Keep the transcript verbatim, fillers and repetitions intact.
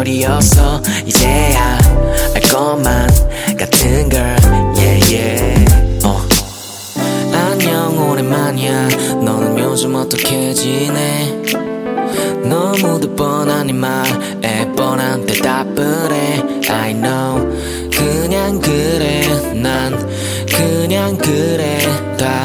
별이었어. 이제야 알 것만 같은 걸 yeah yeah 어. 안녕 오랜만이야. 너는 요즘 어떻게 지내? 너무도 뻔한 이 말에 뻔한 대답을 해. I know 그냥 그래 난 그냥 그래 다